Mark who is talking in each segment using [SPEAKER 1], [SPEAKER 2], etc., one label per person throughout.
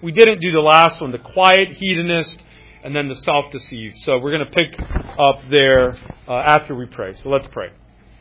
[SPEAKER 1] we didn't do the last one, the quiet hedonist, and then the self-deceived. So we're going to pick up there after we pray. So let's pray.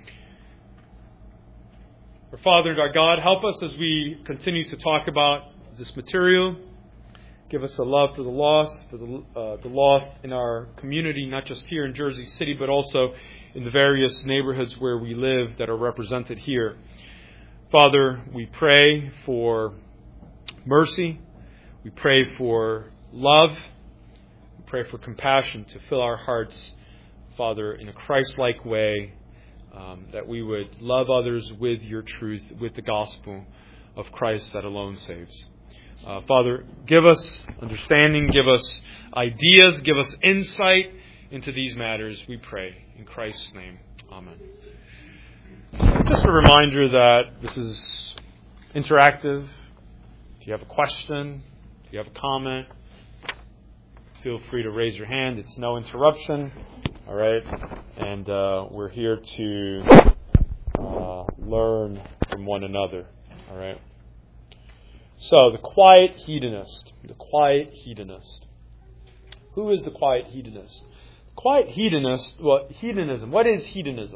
[SPEAKER 1] Our Father and our God, help us as we continue to talk about this material. Give us a love for the lost, the lost in our community, not just here in Jersey City, but also in the various neighborhoods where we live that are represented here. Father, we pray for mercy. We pray for love. We pray for compassion to fill our hearts, Father, in a Christ-like way, that we would love others with your truth, with the gospel of Christ that alone saves. Father, give us understanding, give us ideas, give us insight into these matters, we pray. In Christ's name, amen. Just a reminder that this is interactive. If you have a question, if you have a comment, feel free to raise your hand. It's no interruption. All right? And we're here to learn from one another. All right? So, the quiet hedonist. The quiet hedonist. Who is the quiet hedonist? The quiet hedonist, well, hedonism. What is hedonism?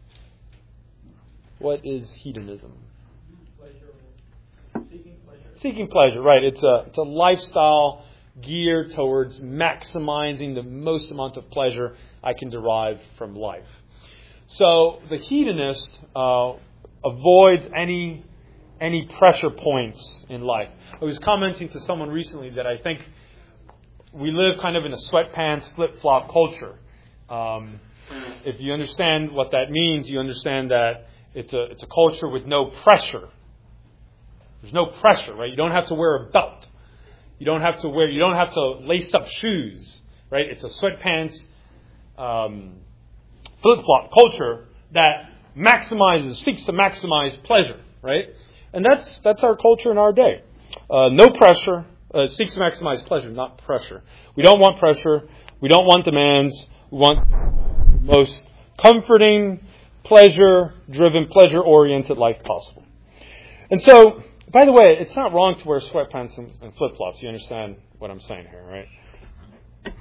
[SPEAKER 1] What is hedonism?
[SPEAKER 2] Pleasure. Seeking pleasure.
[SPEAKER 1] Seeking pleasure, right. It's a lifestyle geared towards maximizing the most amount of pleasure I can derive from life. So the hedonist avoids any pressure points in life. I was commenting to someone recently that I think we live kind of in a sweatpants, flip-flop culture. If you understand what that means, you understand that it's a culture with no pressure. There's no pressure, right? You don't have to wear a belt. You don't have to lace up shoes, right? It's a sweatpants, flip-flop culture that seeks to maximize pleasure, right? And that's our culture in our day. No pressure. Seeks to maximize pleasure, not pressure. We don't want pressure. We don't want demands. We want the most comforting, pleasure-driven, pleasure-oriented life possible. And so, by the way, it's not wrong to wear sweatpants and flip-flops. You understand what I'm saying here, right?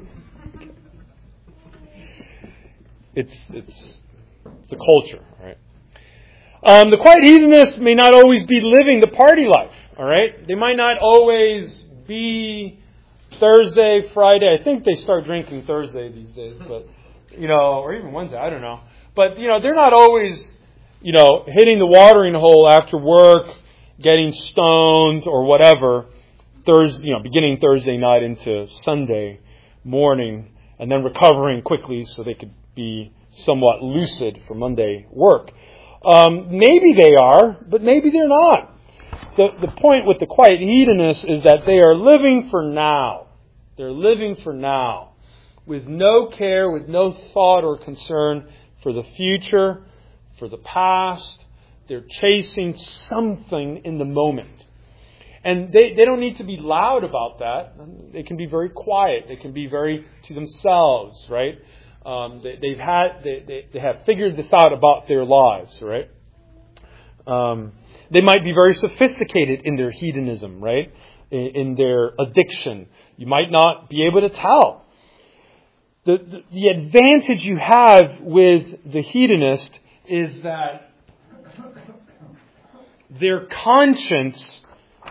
[SPEAKER 1] It's the culture, right? The quiet hedonists may not always be living the party life, all right? They might not always be Thursday, Friday. I think they start drinking Thursday these days, but, or even Wednesday, I don't know. But, they're not always, hitting the watering hole after work, getting stoned or whatever, beginning Thursday night into Sunday morning, and then recovering quickly so they could be somewhat lucid for Monday work. Maybe they are, but maybe they're not. The point with the quiet hedonists is that they are living for now. They're living for now, with no care, with no thought or concern for the future, for the past. They're chasing something in the moment. And they don't need to be loud about that. They can be very quiet. They can be very to themselves, right? They have figured this out about their lives, right? They might be very sophisticated in their hedonism, right? In their addiction. You might not be able to tell. The advantage you have with the hedonist is that their conscience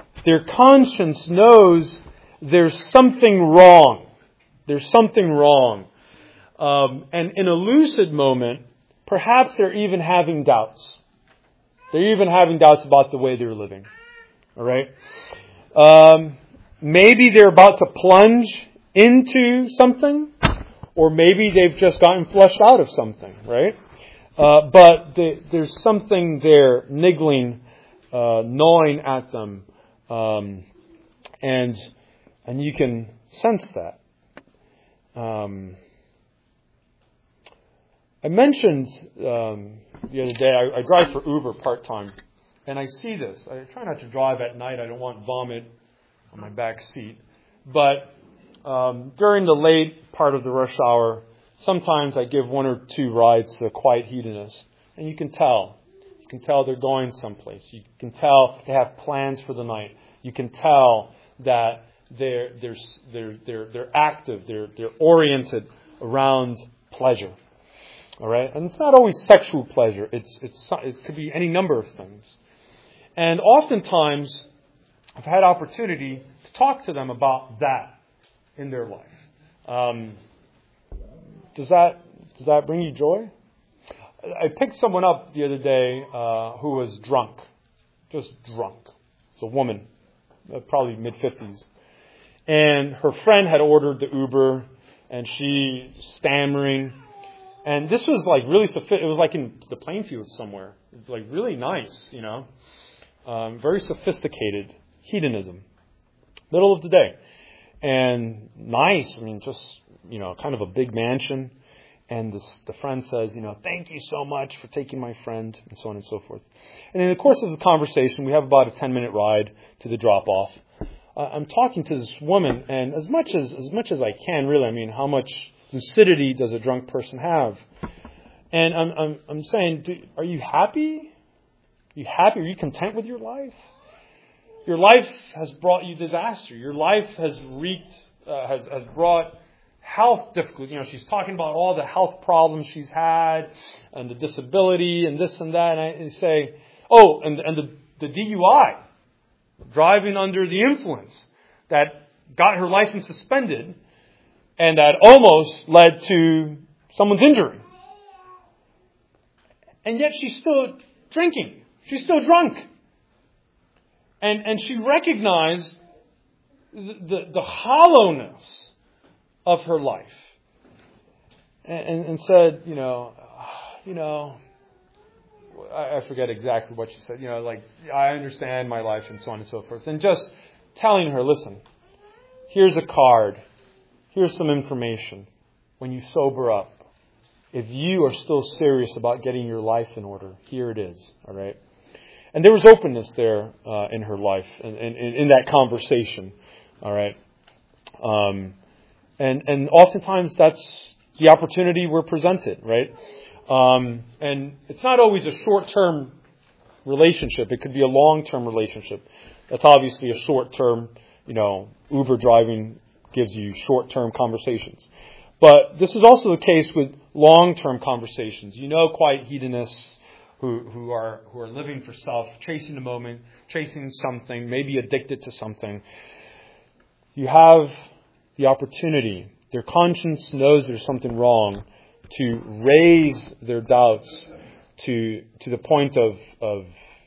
[SPEAKER 1] knows there's something wrong. There's something wrong. And in a lucid moment, perhaps they're even having doubts. They're even having doubts about the way they're living. All right? Maybe they're about to plunge into something, or maybe they've just gotten flushed out of something, right? But there's something there niggling, gnawing at them, and you can sense that. I mentioned the other day, I drive for Uber part-time, and I see this. I try not to drive at night. I don't want vomit on my back seat. But during the late part of the rush hour, sometimes I give one or two rides to a quiet hedonist, and you can tell. You can tell they're going someplace. You can tell they have plans for the night. You can tell that they're active, they're oriented around pleasure. All right, and it's not always sexual pleasure. It could be any number of things. And oftentimes, I've had opportunity to talk to them about that in their life. Does that bring you joy? I picked someone up the other day who was drunk, just drunk. It's a woman, probably mid-50s, and her friend had ordered the Uber, and she stammering. And this was like really it was like in the Plainfield somewhere. It was like really nice, very sophisticated hedonism. Middle of the day. And nice, just, kind of a big mansion. And the friend says, thank you so much for taking my friend, and so on and so forth. And in the course of the conversation, we have about a 10-minute ride to the drop-off. I'm talking to this woman, and as much as I can, really, how much lucidity does a drunk person have? And I'm saying, are you happy? Are you happy? Are you content with your life? Your life has brought you disaster. Your life has has brought health difficulty. She's talking about all the health problems she's had and the disability and this and that. And I say, and the DUI, driving under the influence, that got her license suspended and that almost led to someone's injury. And yet she's still drinking. She's still drunk. And she recognized the hollowness of her life. And said, I forget exactly what she said. I understand my life and so on and so forth. And just telling her, listen, here's a card. Here's some information. When you sober up, if you are still serious about getting your life in order, here it is. All right. And there was openness there in her life and in that conversation. All right. And oftentimes that's the opportunity we're presented, right? And it's not always a short-term relationship. It could be a long-term relationship. That's obviously a short-term, Uber driving gives you short-term conversations. But this is also the case with long-term conversations. Quiet hedonists who are living for self, chasing the moment, chasing something, maybe addicted to something. You have the opportunity. Their conscience knows there's something wrong, to raise their doubts to the point of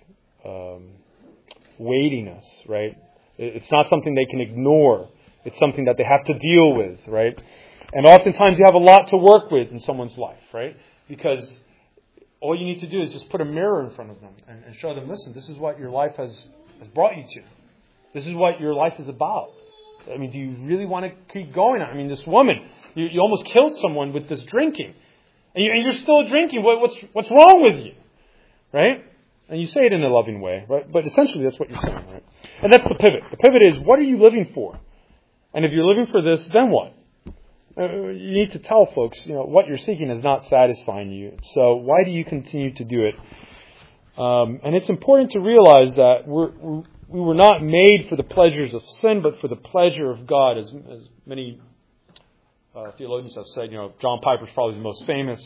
[SPEAKER 1] weightiness, right? It's not something they can ignore. It's something that they have to deal with, right? And oftentimes you have a lot to work with in someone's life, right? Because all you need to do is just put a mirror in front of them and show them, listen, this is what your life has brought you to. This is what your life is about. Do you really want to keep going? This woman, you almost killed someone with this drinking. And you're still drinking. What's wrong with you? Right? And you say it in a loving way, right? But essentially that's what you're saying, right? And that's the pivot. The pivot is, what are you living for? And if you're living for this, then what? You need to tell folks, what you're seeking is not satisfying you. So why do you continue to do it? And it's important to realize that we were not made for the pleasures of sin, but for the pleasure of God, as many theologians have said. John Piper's probably the most famous.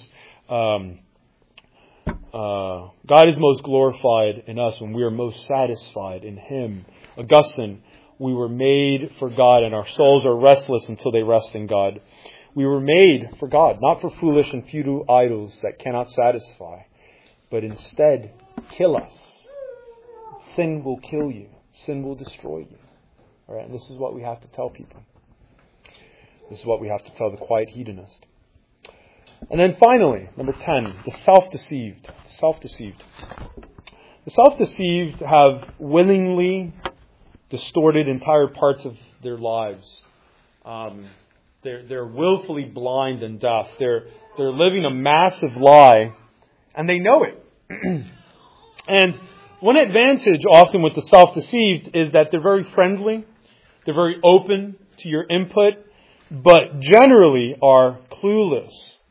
[SPEAKER 1] God is most glorified in us when we are most satisfied in Him. Augustine, we were made for God, and our souls are restless until they rest in God. We were made for God, not for foolish and futile idols that cannot satisfy, but instead kill us. Sin will kill you. Sin will destroy you. All right, and this is what we have to tell people. This is what we have to tell the quiet hedonist. And then finally, number 10, the self-deceived. The self-deceived. The self-deceived have willingly distorted entire parts of their lives. They're willfully blind and deaf. They're living a massive lie, and they know it. And one advantage often with the self-deceived is that they're very friendly. They're very open to your input, but generally are clueless.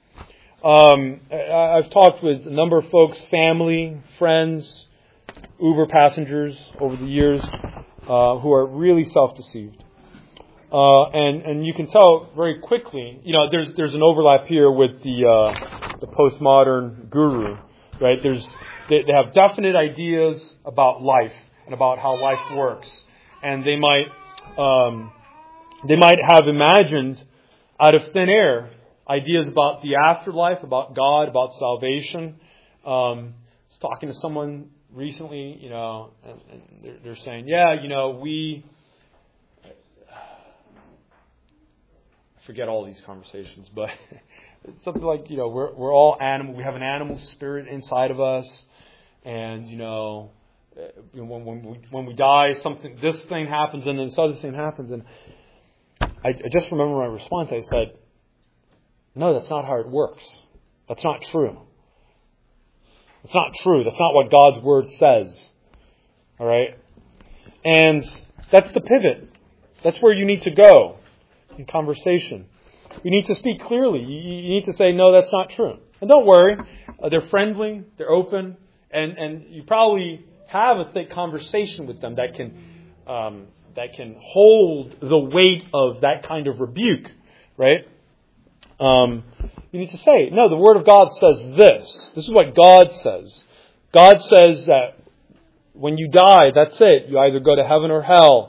[SPEAKER 1] I've talked with a number of folks, family, friends, Uber passengers over the years, who are really self-deceived. And you can tell very quickly, there's an overlap here with the postmodern guru, right? They have definite ideas about life and about how life works, and they might have imagined out of thin air ideas about the afterlife, about God, about salvation. I was talking to someone recently, and they're saying, we forget all these conversations, but it's something like, we're all animal. We have an animal spirit inside of us, and when we die, this thing happens, and then this other thing happens. And I just remember my response. I said, "No, that's not how it works. That's not true. It's not true. That's not what God's Word says." All right, and that's the pivot. That's where you need to go in conversation. You need to speak clearly. You need to say, "No, that's not true." And don't worry, they're friendly, they're open, and you probably have a thick conversation with them that can hold the weight of that kind of rebuke, right? You need to say, "No, the Word of God says this. This is what God says. God says that when you die, that's it. You either go to heaven or hell."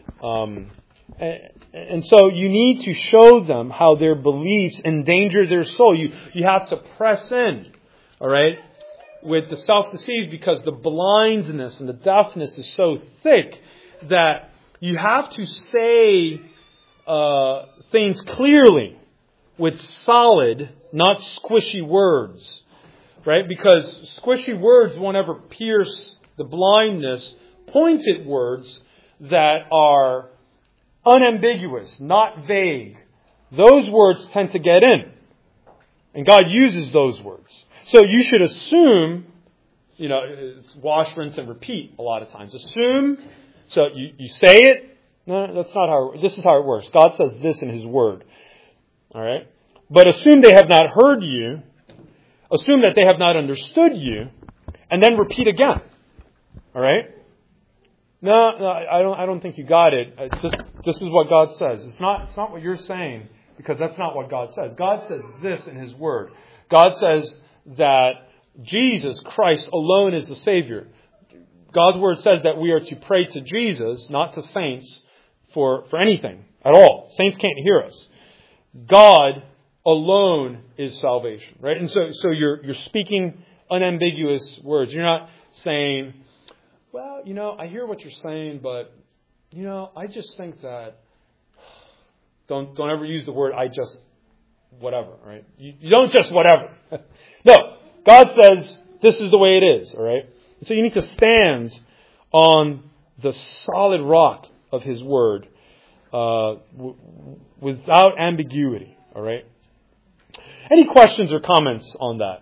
[SPEAKER 1] And so you need to show them how their beliefs endanger their soul. You have to press in, all right, with the self-deceived, because the blindness and the deafness is so thick that you have to say things clearly with solid, not squishy words, right? Because squishy words won't ever pierce the blindness. Pointed words that are unambiguous, not vague, those words tend to get in. And God uses those words. So you should assume, it's wash, rinse, and repeat a lot of times. Assume, so you say it. No, that's not how, this is how it works. God says this in His Word. All right? But assume they have not heard you. Assume that they have not understood you. And then repeat again. All right? No, I don't think you got it. This is what God says. It's not what you're saying, because that's not what God says. God says this in His Word. God says that Jesus Christ alone is the Savior. God's Word says that we are to pray to Jesus, not to saints, for anything at all. Saints can't hear us. God alone is salvation, right? And so you're speaking unambiguous words. You're not saying, "Well, I hear what you're saying, but, I just think that," don't ever use the word "I just whatever," right? You don't just whatever. No, God says this is the way it is, all right? And so you need to stand on the solid rock of His Word without ambiguity, all right? Any questions or comments on that?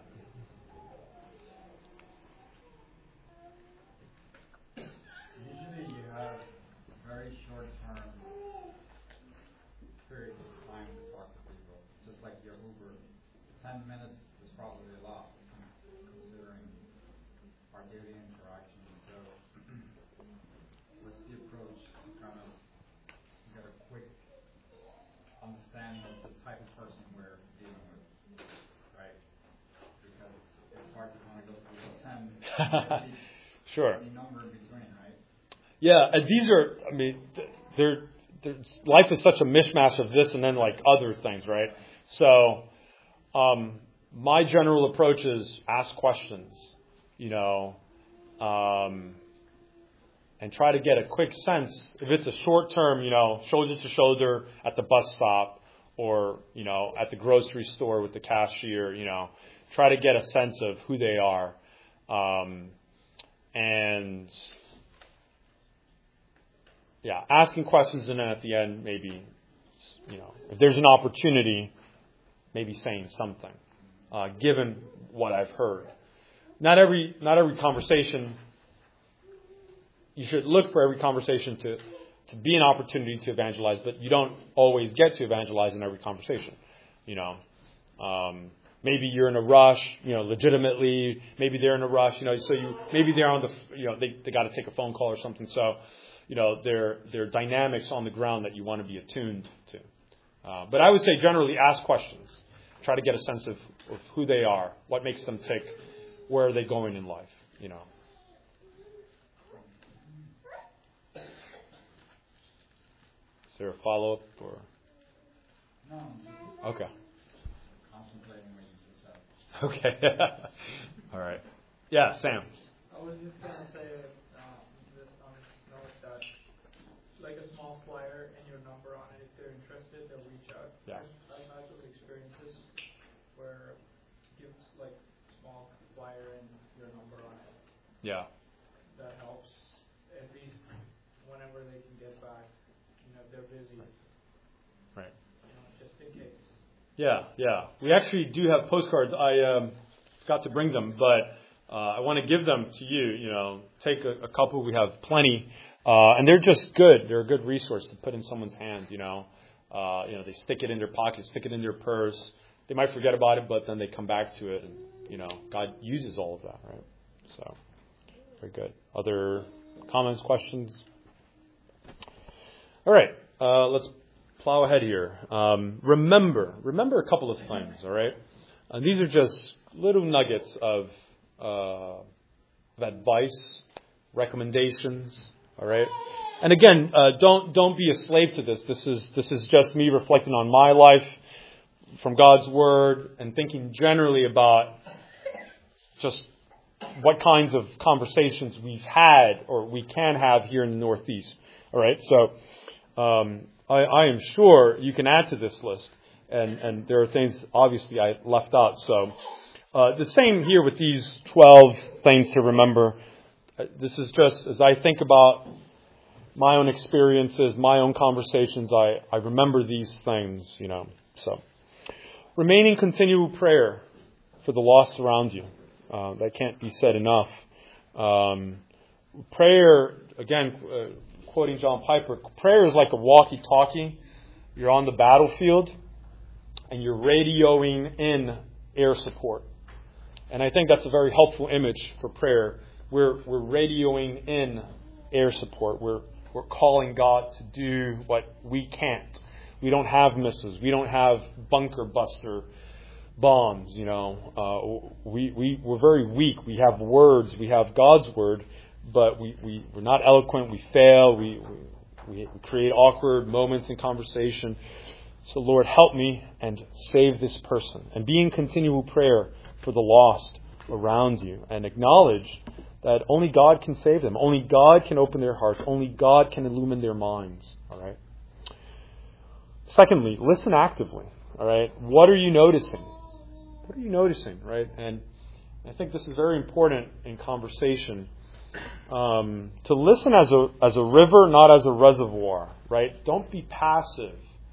[SPEAKER 1] Sure. Yeah, and these are, life is such a mishmash of this and then like other things, right? So, my general approach is ask questions, and try to get a quick sense. If it's a short term, shoulder to shoulder at the bus stop or, at the grocery store with the cashier, try to get a sense of who they are. And asking questions, and then at the end, maybe, if there's an opportunity, maybe saying something, given what I've heard. Not every conversation. You should look for every conversation to be an opportunity to evangelize, but you don't always get to evangelize in every conversation. Maybe you're in a rush, legitimately. Maybe they're in a rush, so maybe they're on they got to take a phone call or something. So, their dynamics on the ground that you want to be attuned to. But I would say generally ask questions. Try to get a sense of who they are, what makes them tick, where are they going in life, Is there a follow-up or?
[SPEAKER 2] No.
[SPEAKER 1] Okay.
[SPEAKER 2] Contemplating what you just said.
[SPEAKER 1] Okay. All right. Yeah, Sam.
[SPEAKER 3] I was just going to say this on this note that like a small flyer and your number on it, if they're interested, they'll reach out.
[SPEAKER 1] Yeah.
[SPEAKER 3] I've had those experiences where gives like small flyer and your number on it.
[SPEAKER 1] Yeah.
[SPEAKER 3] That helps at least whenever they can get back. If they're busy.
[SPEAKER 1] Right.
[SPEAKER 3] Just in case.
[SPEAKER 1] Yeah. We actually do have postcards. I forgot to bring them, but I want to give them to you. Take a couple. We have plenty, and they're just good. They're a good resource to put in someone's hand. They stick it in their pocket, stick it in their purse. They might forget about it, but then they come back to it, and God uses all of that, right? So, very good. Other comments, questions? All right, let's plow ahead here. Remember a couple of things, all right? These are just little nuggets of advice, recommendations, all right? And again, don't be a slave to this. This is just me reflecting on my life from God's Word and thinking generally about just what kinds of conversations we've had or we can have here in the Northeast, all right? So I am sure you can add to this list, and there are things obviously I left out. So the same here with these 12 things to remember. This is just as I think about my own experiences, my own conversations, I remember these things, So remain in continual prayer for the lost around you. That can't be said enough. Prayer, again, quoting John Piper, prayer is like a walkie-talkie. You're on the battlefield and you're radioing in air support. And I think that's a very helpful image for prayer. We're radioing in air support. We're calling God to do what we can't. We don't have missiles. We don't have bunker buster bombs. We're very weak. We have words. We have God's word. But we're not eloquent. We fail. We create awkward moments in conversation. So Lord, help me and save this person. And be in continual prayer for the lost around you. And acknowledge that only God can save them. Only God can open their hearts. Only God can illumine their minds. All right. Secondly, listen actively. All right. What are you noticing? What are you noticing? Right. And I think this is very important in conversation. To listen as a river, not as a reservoir, right? Don't be passive.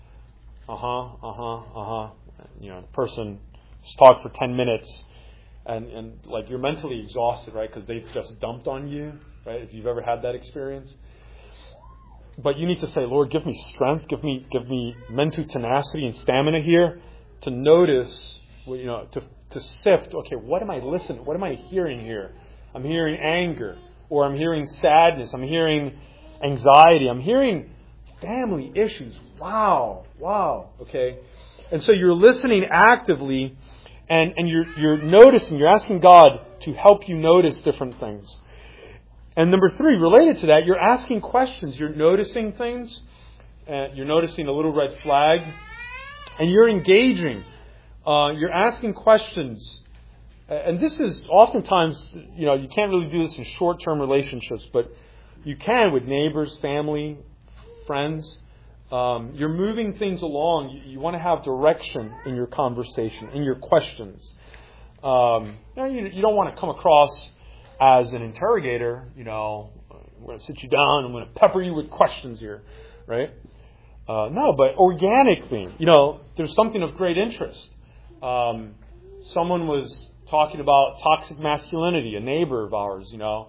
[SPEAKER 1] The person just talked for 10 minutes and like you're mentally exhausted, right? Because they've just dumped on you, right? If you've ever had that experience. But you need to say, Lord, give me strength, give me mental tenacity and stamina here to notice, to sift, okay, what am I listening? What am I hearing here? I'm hearing anger, or I'm hearing sadness, I'm hearing anxiety, I'm hearing family issues. Wow, okay? And so you're listening actively, and you're noticing, you're asking God to help you notice different things. And number 3, related to that, you're asking questions, you're noticing things, you're noticing a little red flag, and you're engaging, you're asking questions. And this is oftentimes, you can't really do this in short-term relationships, but you can with neighbors, family, friends. You're moving things along. You want to have direction in your conversation, in your questions. You don't want to come across as an interrogator. I'm going to sit you down. I'm going to pepper you with questions here, right? No, but organically, there's something of great interest. Someone was talking about toxic masculinity, a neighbor of ours,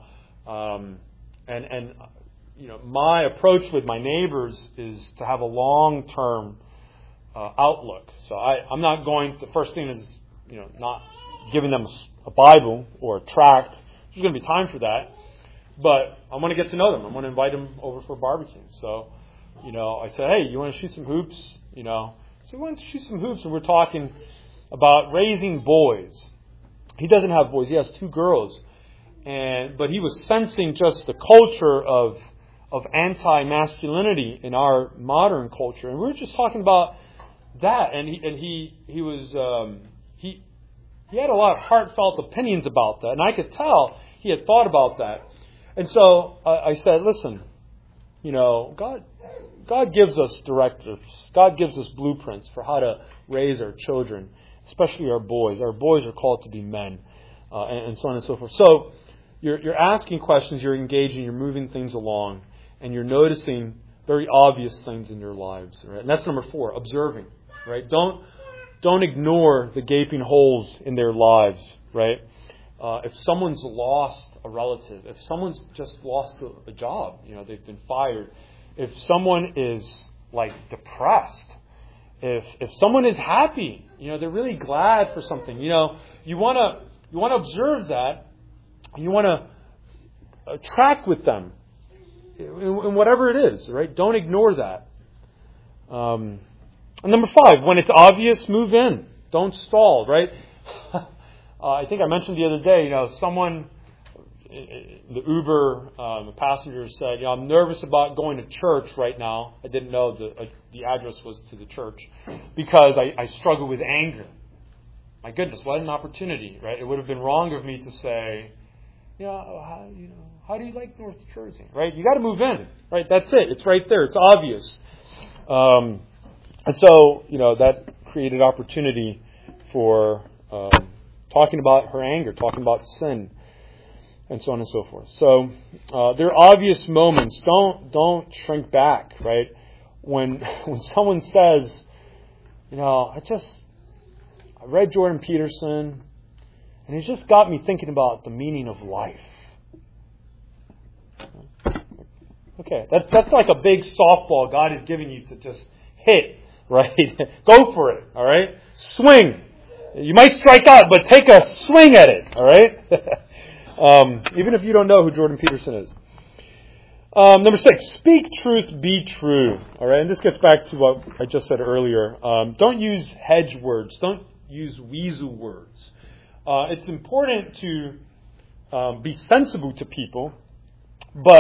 [SPEAKER 1] my approach with my neighbors is to have a long-term outlook. So I'm not going, the first thing is, not giving them a Bible or a tract. There's going to be time for that. but I want to get to know them. I want to invite them over for barbecue. So, I said, hey, you want to shoot some hoops? So we went to shoot some hoops, and we're talking about raising boys. He doesn't have boys. He has 2 girls. But he was sensing just the culture of anti-masculinity in our modern culture. And we were just talking about that. And he had a lot of heartfelt opinions about that. And I could tell he had thought about that. And so I said, listen, God gives us directives. God gives us blueprints for how to raise our children, especially our boys. Our boys are called to be men, and so on and so forth. So you're asking questions, you're engaging, you're moving things along, and you're noticing very obvious things in their lives. Right? And that's number 4, observing. Right? Don't ignore the gaping holes in their lives. Right? If someone's lost a relative, if someone's just lost a job, they've been fired. If someone is depressed, if someone is happy, they're really glad for something. You want to observe that, and you want to track with them in whatever it is. Right? Don't ignore that. And number 5, when it's obvious, move in. Don't stall. Right? I think I mentioned the other day, someone, the Uber, the passenger said, I'm nervous about going to church right now. I didn't know the address was to the church because I struggle with anger. My goodness, what an opportunity, right? It would have been wrong of me to say, how do you like North Jersey, right? You got to move in, right? That's it. It's right there. It's obvious. And so, that created opportunity for talking about her anger, talking about sin, and so on and so forth. So there are obvious moments. Don't shrink back, right? When someone says, I read Jordan Peterson, and he's just got me thinking about the meaning of life. Okay, that's like a big softball God is giving you to just hit, right? Go for it, all right? Swing. You might strike out, but take a swing at it, all right? Even if you don't know who Jordan Peterson is. Number 6, speak truth, be true. All right, and this gets back to what I just said earlier. Don't use hedge words. Don't use weasel words. It's important to be sensible to people, but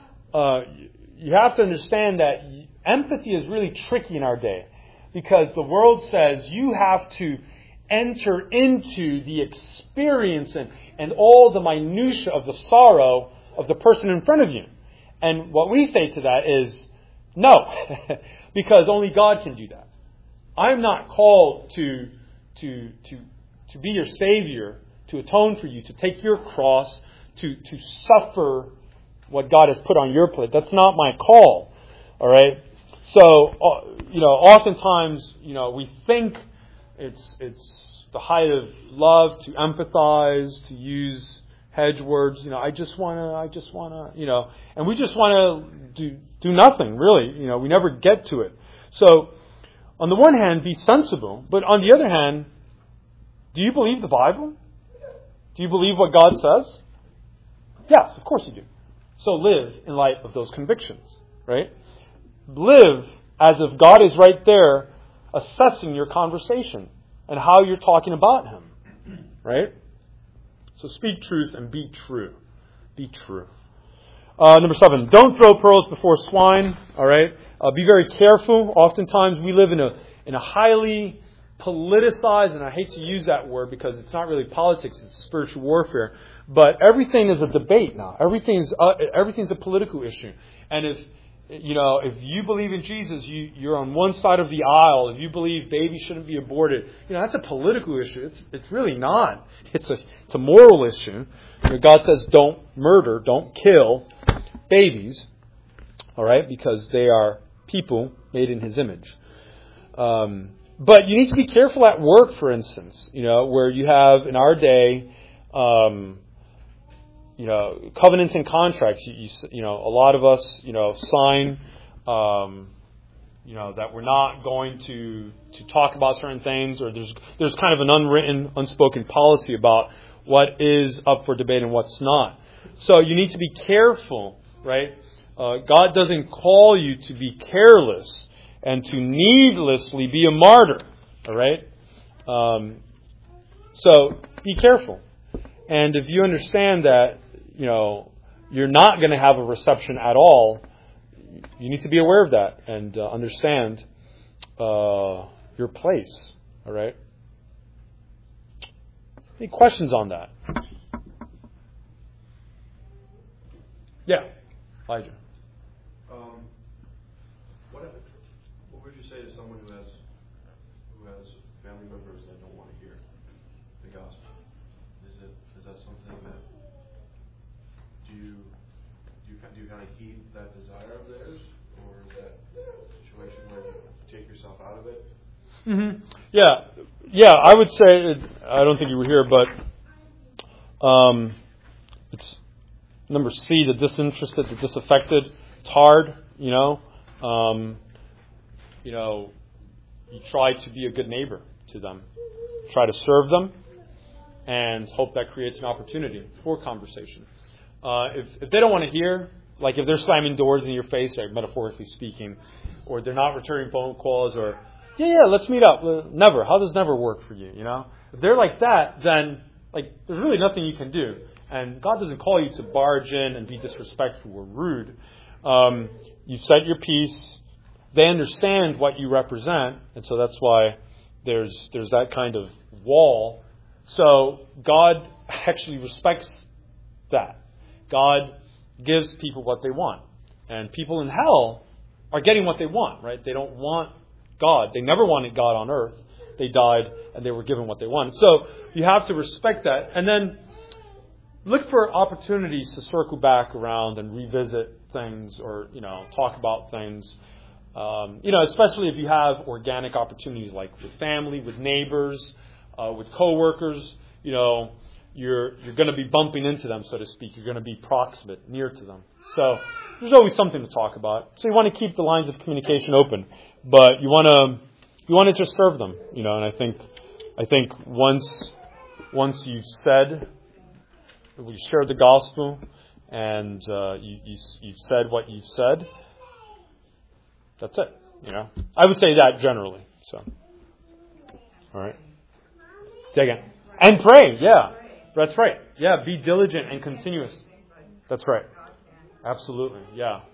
[SPEAKER 1] you have to understand that empathy is really tricky in our day because the world says you have to enter into the experience and all the minutiae of the sorrow of the person in front of you. And what we say to that is, no, because only God can do that. I'm not called to be your Savior, to atone for you, to take your cross, to suffer what God has put on your plate. That's not my call. All right? So, oftentimes, we think it's the height of love to empathize, to use hedge words. I just want to, and we just want to do nothing, really. We never get to it. So, on the one hand, be sensible, but on the other hand, do you believe the Bible? Do you believe what God says? Yes, of course you do. So live in light of those convictions, right? Live as if God is right there assessing your conversation and how you're talking about Him, right? So speak truth and be true. Be true. Number 7, don't throw pearls before swine, all right? Be very careful. Oftentimes we live in a highly politicized, and I hate to use that word because it's not really politics, it's spiritual warfare. But everything is a debate now. Everything's a political issue. And if you believe in Jesus, you're on one side of the aisle. If you believe babies shouldn't be aborted, that's a political issue. It's really not. It's a moral issue. God says don't murder, don't kill babies, all right, because they are people made in His image. But you need to be careful at work, for instance, where you have in our day, covenants and contracts. A lot of us, sign, that we're not going to talk about certain things, or there's kind of an unwritten, unspoken policy about what is up for debate and what's not. So you need to be careful, right? God doesn't call you to be careless and to needlessly be a martyr, all right? So be careful. And if you understand that, you're not going to have a reception at all, you need to be aware of that and understand your place, all right? Any questions on that? Yeah, Elijah.
[SPEAKER 4] What would you say to someone who has family members that don't want to hear the gospel? Is that something that do you kind of heed that desire of theirs, or is that a situation where you take yourself out of it?
[SPEAKER 1] Mm-hmm. Yeah. I would say I don't think you were here, but it's number C, the disinterested, the disaffected. It's hard, You try to be a good neighbor to them, try to serve them, and hope that creates an opportunity for conversation. If they don't want to hear, like if they're slamming doors in your face, like metaphorically speaking, or they're not returning phone calls, or let's meet up. Never. How does never work for you? If they're like that, then there's really nothing you can do. And God doesn't call you to barge in and be disrespectful or rude. You've set your piece. They understand what you represent, and so that's why there's that kind of wall. So God actually respects that. God gives people what they want. And people in hell are getting what they want, right? They don't want God. They never wanted God on earth. They died and they were given what they wanted. So you have to respect that. And then look for opportunities to circle back around and revisit things or, talk about things. Especially if you have organic opportunities like with family, with neighbors, with coworkers, you're going to be bumping into them, so to speak. You're going to be proximate, near to them. So there's always something to talk about. So you want to keep the lines of communication open, but you want to just serve them, And I think once you've said, we shared the gospel, and you've said what you've said, that's it. I would say that generally. So, all right. Say again. And pray. Yeah, that's right. Yeah, be diligent and continuous. That's right. Absolutely. Yeah.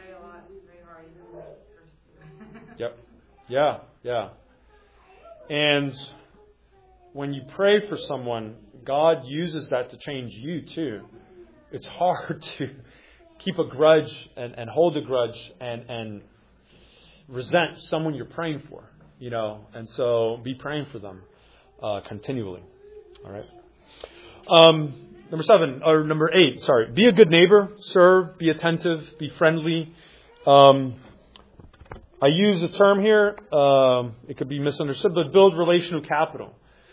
[SPEAKER 1] Yep. Yeah. And when you pray for someone, God uses that to change you too. It's hard to keep a grudge and hold a grudge and resent someone you're praying for, and so be praying for them continually. All right. Number 8. Sorry. Be a good neighbor. Serve. Be attentive. Be friendly. I use a term here. It could be misunderstood, but build relational capital.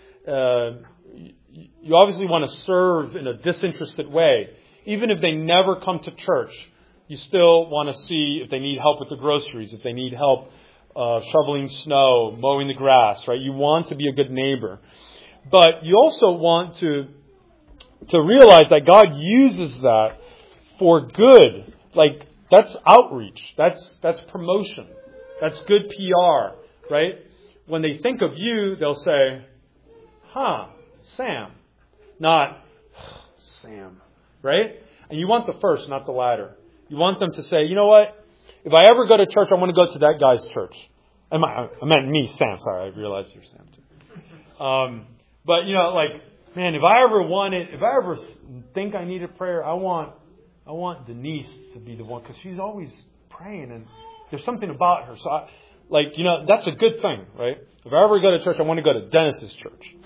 [SPEAKER 1] You obviously want to serve in a disinterested way, even if they never come to church. You still want to see if they need help with the groceries, if they need help shoveling snow, mowing the grass, right? You want to be a good neighbor. But you also want to realize that God uses that for good. Like, that's outreach. That's promotion. That's good PR, right? When they think of you, they'll say, Sam. Not, Sam, right? And you want the first, not the latter. You want them to say, you know what? If I ever go to church, I want to go to that guy's church. I meant me, Sam. Sorry, I realized you're Sam too. But man, if I ever think I need a prayer, I want Denise to be the one, because she's always praying, and there's something about her. So, that's a good thing, right? If I ever go to church, I want to go to Dennis's church.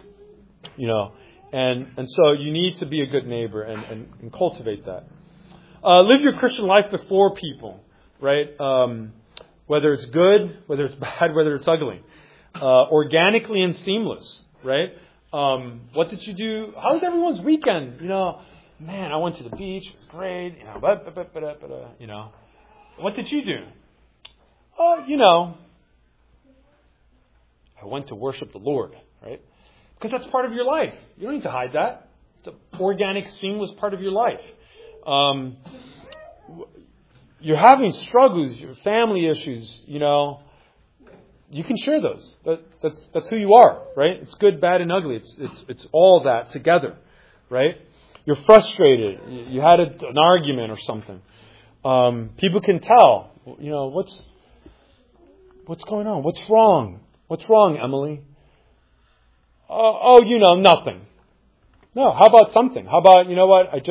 [SPEAKER 1] And so you need to be a good neighbor and cultivate that. Live your Christian life before people, right? Whether it's good, whether it's bad, whether it's ugly. Organically and seamless, right? What did you do? How was everyone's weekend? Man, I went to the beach. It was great. What did you do? I went to worship the Lord, right? Because that's part of your life. You don't need to hide that. It's an organic, seamless part of your life. You're having struggles, your family issues, you can share those. That's who you are, right? It's good, bad, and ugly. It's all that together, right? You're frustrated. You had an argument or something. People can tell. What's going on? What's wrong? What's wrong, Emily? Nothing. No. How about something? How about what? I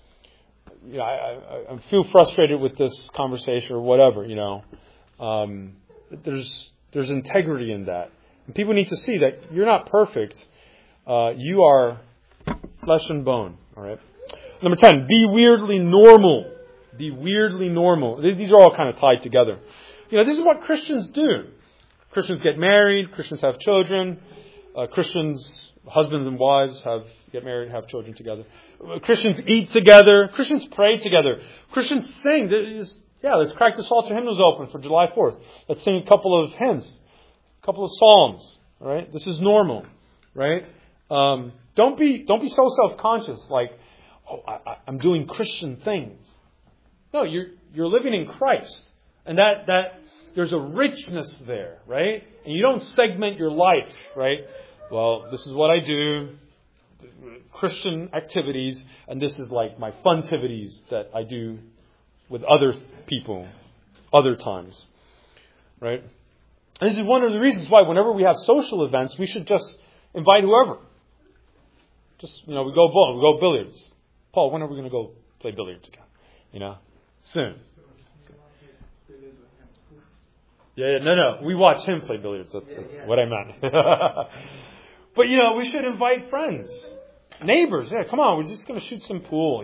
[SPEAKER 1] feel frustrated with this conversation or whatever. There's integrity in that. And people need to see that you're not perfect. You are flesh and bone. All right. Number 10, be weirdly normal. Be weirdly normal. These are all kind of tied together. This is what Christians do. Christians get married. Christians have children. Christians, husbands and wives, get married, have children together. Christians eat together. Christians pray together. Christians sing. Let's crack the Psalter hymnals open for July 4th. Let's sing a couple of hymns, a couple of psalms. All right, this is normal, right? Don't be so self-conscious, like, I'm doing Christian things. No, you're living in Christ, and that there's a richness there, right? And you don't segment your life, right? Well, this is what I do, Christian activities, and this is like my funtivities that I do with other people, other times, right? And this is one of the reasons why whenever we have social events, we should just invite whoever. Just, we go bowling, we go billiards. Paul, when are we going to go play billiards again? Soon. No. We watch him play billiards. That's what I meant. But, we should invite friends, neighbors. Yeah, come on, we're just going to shoot some pool,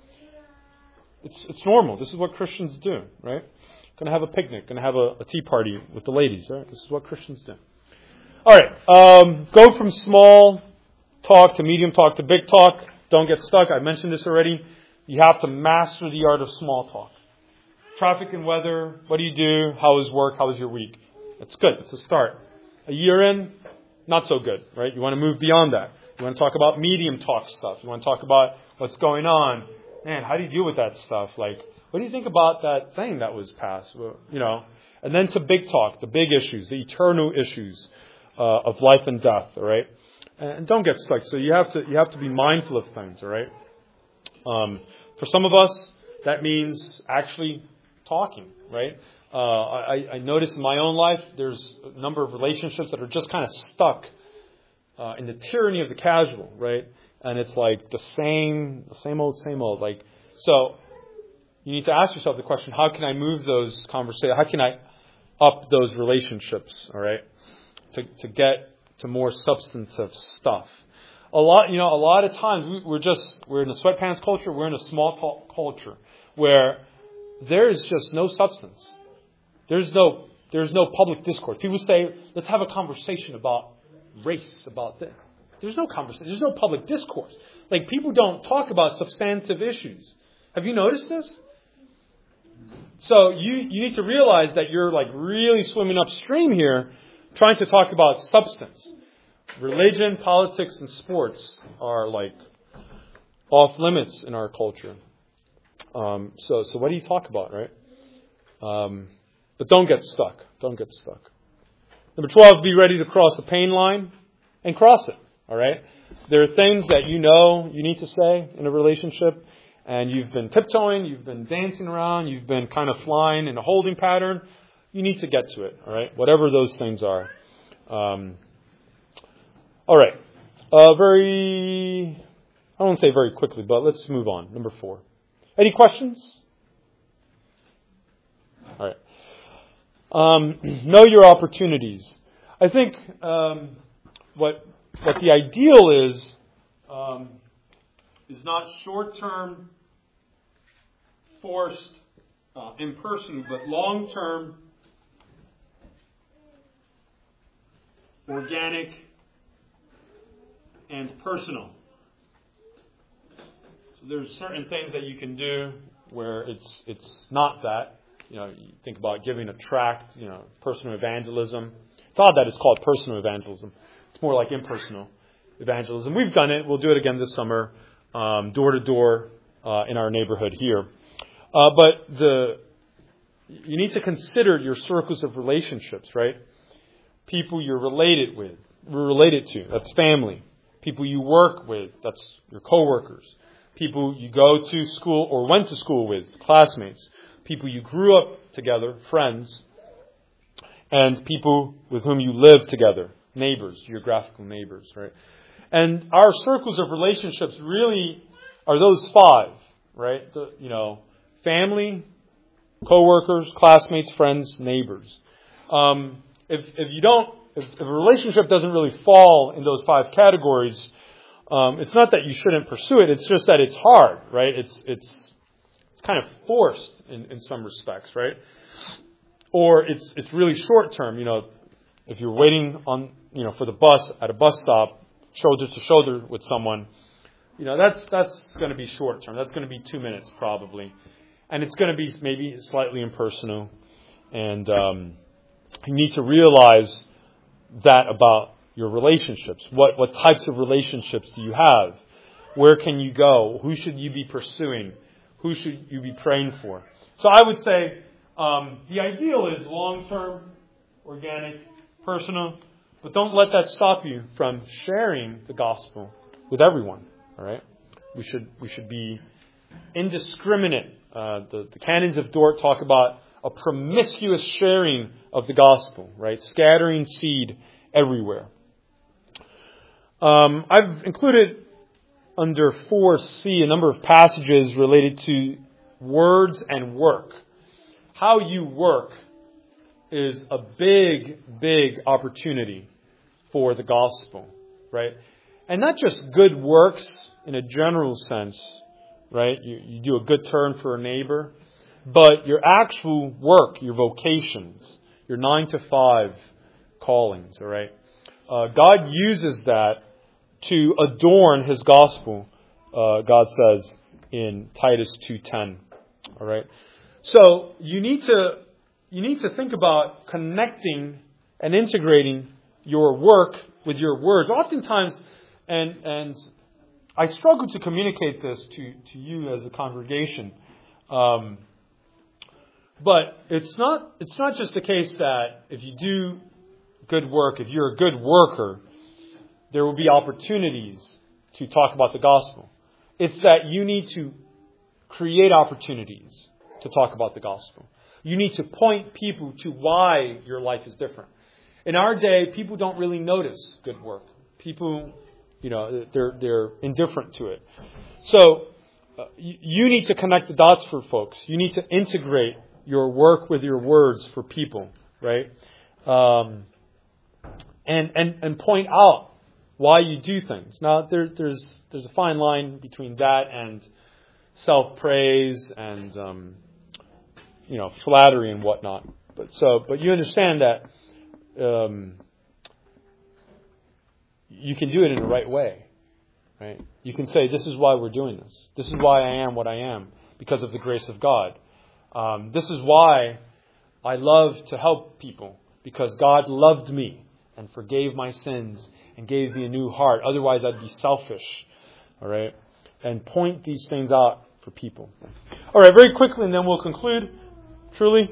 [SPEAKER 1] It's normal. This is what Christians do, right? Going to have a picnic, going to have a tea party with the ladies, right? This is what Christians do. All right. Go from small talk to medium talk to big talk. Don't get stuck. I mentioned this already. You have to master the art of small talk. Traffic and weather. What do you do? How is work? How is your week? It's good. It's a start. A year in, not so good, right? You want to move beyond that. You want to talk about medium talk stuff. You want to talk about what's going on. Man, how do you deal with that stuff? Like, what do you think about that thing that was passed? And then to big talk, the big issues, the eternal issues of life and death. All right, and don't get stuck. So you have to be mindful of things. All right. For some of us, that means actually talking. Right. I notice in my own life, there's a number of relationships that are just kind of stuck in the tyranny of the casual. Right. And it's like the same old. Like, so you need to ask yourself the question: how can I move those conversations? How can I up those relationships? All right, to get to more substantive stuff. A lot of times we're in a sweatpants culture. We're in a small talk culture where there is just no substance. There's no public discourse. People say, let's have a conversation about race, about this. There's no conversation. There's no public discourse. Like, people don't talk about substantive issues. Have you noticed this? So you need to realize that you're like really swimming upstream here, trying to talk about substance. Religion, politics, and sports are like off limits in our culture. So what do you talk about, right? But don't get stuck. Don't get stuck. Number 12, be ready to cross the pain line and cross it. All right? There are things that you need to say in a relationship, and you've been tiptoeing, you've been dancing around, you've been kind of flying in a holding pattern. You need to get to it. All right? Whatever those things are. All right. I won't say very quickly, but let's move on. Number 4. Any questions? All right. Know your opportunities. I think what the ideal is not short-term, forced, impersonal, but long-term, organic, and personal. So there's certain things that you can do where it's not that. You think about giving a tract, personal evangelism. It's odd that it's called personal evangelism. It's more like impersonal evangelism. We've done it. We'll do it again this summer. Door to door, in our neighborhood here. But you need to consider your circles of relationships, right? People you're related to, that's family. People you work with, that's your coworkers. People you go to school or went to school with, classmates. People you grew up together, friends. And people with whom you live together, neighbors, geographical neighbors, right? And our circles of relationships really are those five, right? Family, coworkers, classmates, friends, neighbors. If a relationship doesn't really fall in those five categories, it's not that you shouldn't pursue it. It's just that it's hard, right? It's kind of forced in some respects, right? Or it's really short term. If you're waiting for the bus at a bus stop, shoulder to shoulder with someone, that's going to be short term. That's going to be 2 minutes probably, and it's going to be maybe slightly impersonal. And you need to realize that about your relationships. What types of relationships do you have? Where can you go? Who should you be pursuing? Who should you be praying for? So I would say the ideal is long-term, organic, personal, but don't let that stop you from sharing the gospel with everyone. All right, we should be indiscriminate. The canons of Dort talk about a promiscuous sharing of the gospel, right? Scattering seed everywhere. I've included under 4C a number of passages related to words and work. How you work is a big opportunity for the gospel, right? And not just good works in a general sense, right? You do a good turn for a neighbor, but your actual work, your vocations, your 9-to-5 callings, all right? God uses that to adorn His gospel, God says in Titus 2:10, all right? So you need to think about connecting and integrating your work with your words. Oftentimes, and I struggle to communicate this to you as a congregation, but it's not just the case that if you do good work, if you're a good worker, there will be opportunities to talk about the gospel. It's that you need to create opportunities to talk about the gospel. You need to point people to why your life is different. In our day, people don't really notice good work. People, they're indifferent to it. So you need to connect the dots for folks. You need to integrate your work with your words for people, right? And point out why you do things. Now, there's a fine line between that and self-praise and flattery and whatnot. But you understand that you can do it in the right way, right? You can say, "This is why we're doing this. This is why I am what I am because of the grace of God. This is why I love to help people because God loved me and forgave my sins and gave me a new heart. Otherwise, I'd be selfish." All right? And point these things out for people. All right, very quickly, and then we'll conclude. Truly,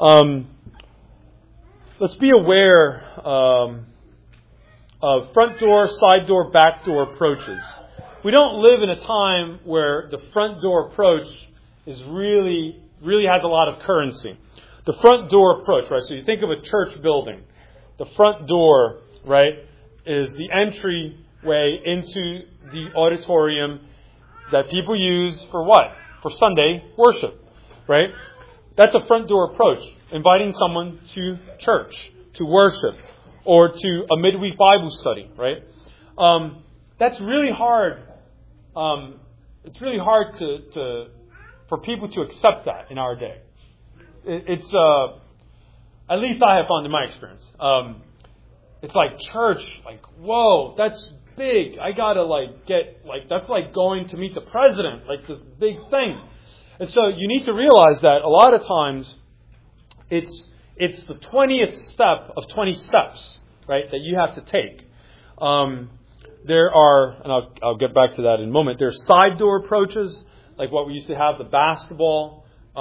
[SPEAKER 1] let's be aware of front door, side door, back door approaches. We don't live in a time where the front door approach is really has a lot of currency. The front door approach, right? So you think of a church building. The front door, right, is the entryway into the auditorium that people use for what? For Sunday worship, right? That's a front door approach. Inviting someone to church, to worship, or to a midweek Bible study, right? That's really hard. It's really hard for people to accept that in our day. It's at least I have found in my experience. It's like church, like, whoa, that's big. I gotta that's like going to meet the president, like this big thing. And so you need to realize that a lot of times it's the 20th step of 20 steps, right, that you have to take. There are, and I'll get back to that in a moment, there are side door approaches, like what we used to have, the basketball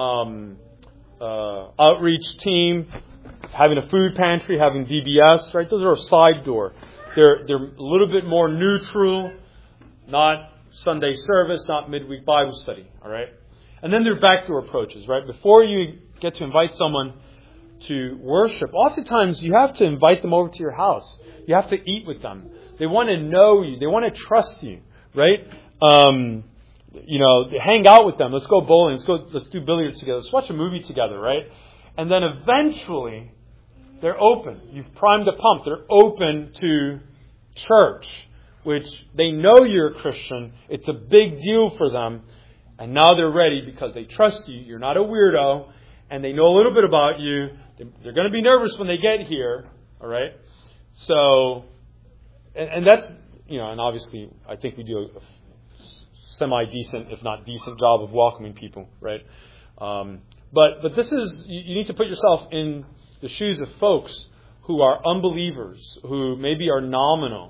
[SPEAKER 1] outreach team, having a food pantry, having VBS, right? Those are a side door. They're a little bit more neutral, not Sunday service, not midweek Bible study, all right? And then there are backdoor approaches, right? Before you get to invite someone to worship, oftentimes you have to invite them over to your house. You have to eat with them. They want to know you. They want to trust you, right? Hang out with them. Let's go bowling. Let's do billiards together. Let's watch a movie together, right? And then eventually, they're open. You've primed the pump. They're open to church, which they know you're a Christian. It's a big deal for them. And now they're ready because they trust you. You're not a weirdo. And they know a little bit about you. They're going to be nervous when they get here. All right? So, and that's, and obviously I think we do a semi-decent, if not decent job of welcoming people, right? But this is, you need to put yourself in the shoes of folks who are unbelievers, who maybe are nominal,